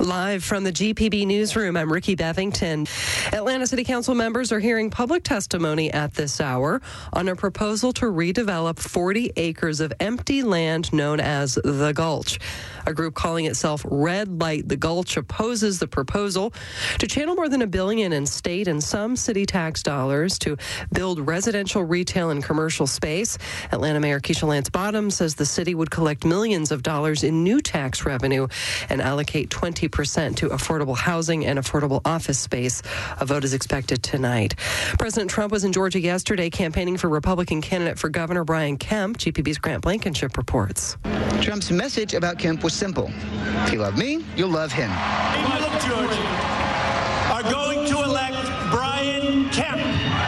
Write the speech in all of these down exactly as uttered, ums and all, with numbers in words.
Live from the G P B newsroom, I'm Ricky Bevington. Atlanta City Council members are hearing public testimony at this hour on a proposal to redevelop forty acres of empty land known as the Gulch. A group calling itself Red Light the Gulch opposes the proposal to channel more than a billion in state and some city tax dollars to build residential, retail, and commercial space. Atlanta Mayor Keisha Lance Bottoms says the city would collect millions of dollars in new tax revenue and allocate twenty percent to affordable housing and affordable office space. A vote is expected tonight. President Trump was in Georgia yesterday campaigning for Republican candidate for Governor Brian Kemp. G P B's Grant Blankenship reports. Trump's message about Kemp was simple. If you love me, you'll love him. People of Georgia are going to elect Brian Kemp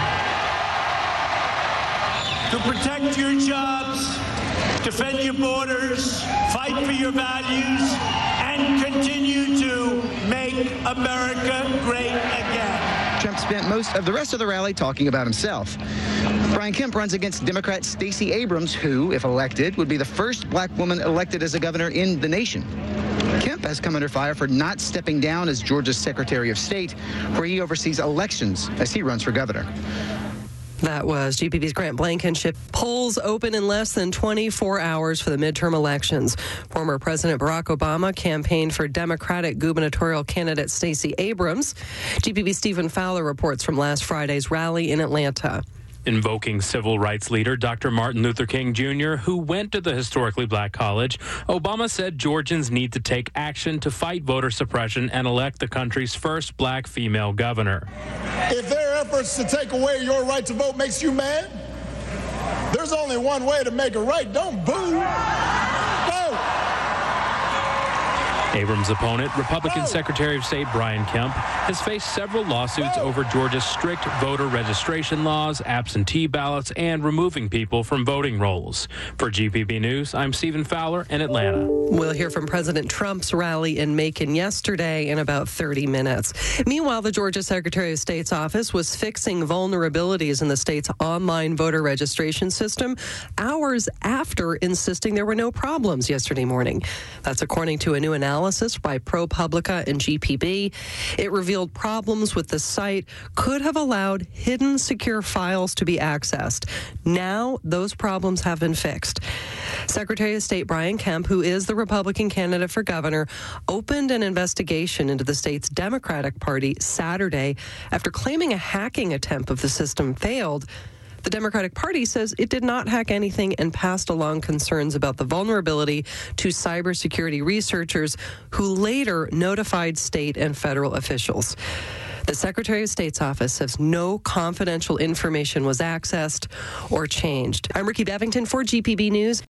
to protect your jobs, defend your borders, fight for your values, and continue to make America great again. Trump spent most of the rest of the rally talking about himself. Brian Kemp runs against Democrat Stacey Abrams, who, if elected, would be the first black woman elected as a governor in the nation. Kemp has come under fire for not stepping down as Georgia's Secretary of State, where he oversees elections as he runs for governor. That was G P B's Grant Blankenship. Polls open in less than twenty-four hours for the midterm elections. Former President Barack Obama campaigned for Democratic gubernatorial candidate Stacey Abrams. G P B's Stephen Fowler reports from last Friday's rally in Atlanta. Invoking civil rights leader Doctor Martin Luther King Junior, who went to the historically black college, Obama said Georgians need to take action to fight voter suppression and elect the country's first black female governor. If their efforts to take away your right to vote makes you mad, there's only one way to make it right. Don't boo. Vote. Abrams' opponent, Republican Secretary of State Brian Kemp, has faced several lawsuits over Georgia's strict voter registration laws, absentee ballots, and removing people from voting rolls. For G P B News, I'm Stephen Fowler in Atlanta. We'll hear from President Trump's rally in Macon yesterday in about thirty minutes. Meanwhile, the Georgia Secretary of State's office was fixing vulnerabilities in the state's online voter registration system hours after insisting there were no problems yesterday morning. That's according to a new analysis by ProPublica and G P B. It revealed problems with the site could have allowed hidden secure files to be accessed. Now, those problems have been fixed. Secretary of State Brian Kemp, who is the Republican candidate for governor, opened an investigation into the state's Democratic Party Saturday after claiming a hacking attempt of the system failed. The Democratic Party says it did not hack anything and passed along concerns about the vulnerability to cybersecurity researchers who later notified state and federal officials. The Secretary of State's office says no confidential information was accessed or changed. I'm Ricky Bevington for G P B News.